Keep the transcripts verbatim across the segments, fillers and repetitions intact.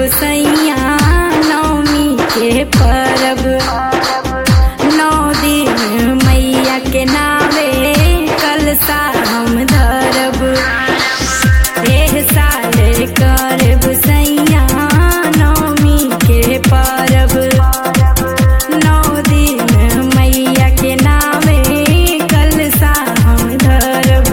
सैया नवमी के परब। नौ दिन मैया के नावे कलसा हम धरब। एह साल करब सैया नवमी के परब। नौ दिन मैया के नावे कलसा हम धरब।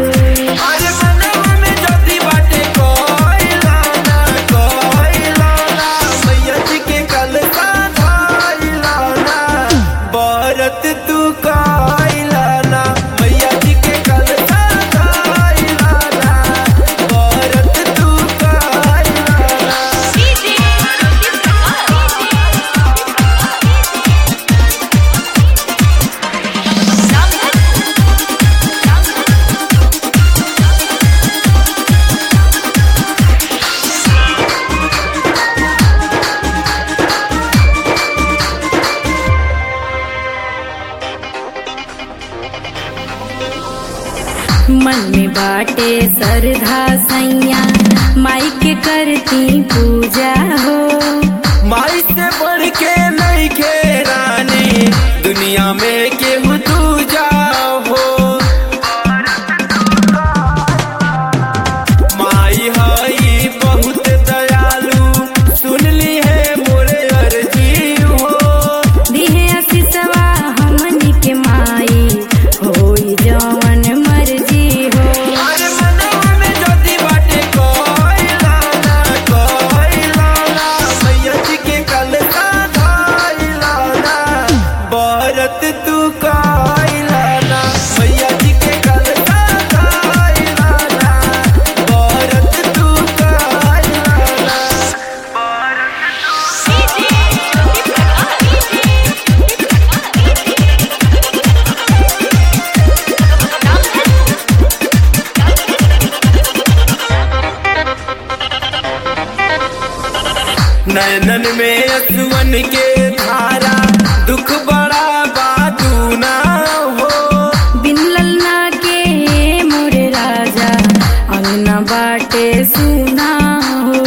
तू काइलाना मैया जी के कलसा काइलाना औरत तू काइलाना। मन में बाटे श्रद्धा सैया माई के करती पूजा हो। माई से बढ़ के नहीं के रानी दुनिया में केहू दूजा हो। माई हई बहुत दयालु सुन ली है मोरे अर्जी हो। दिहे आशीषवा हमनी के माई होई जवन मर्जी हो। अरे मनवा में ज्योति बाटे कोइलाना कोइलाना मैया जी के कलसा धाइलाना औरत तू काइलाना मैया जी के कलसा धाइलाना औरत तू काइलाना। नैनन में असुवन के धारा दुख बड़ा बातू ना हो। बिन ललना के मोरे राजा अंगना बाटे सुना हो।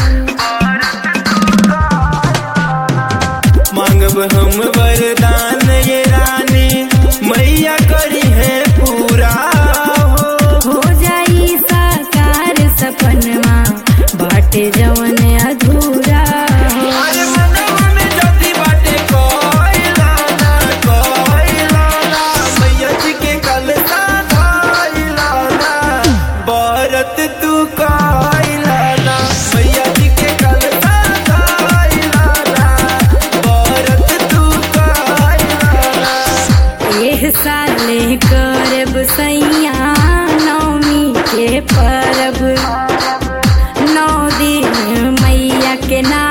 मांगब हम वरदान ये रानी मैया करी है पूरा हो। हो जाई साकार सपनमा बाटे जवन अधूरा हो। अरे मनवा में ज्योति बाटे कोइलाना कोइलाना मैया जी के कलसा धाइलाना औरत तू काइलाना मैया जी के कलसा धाइलाना औरत तू काइलाना। एह साले करब सैया नवमी के परब। नौ दिन मैया के नाम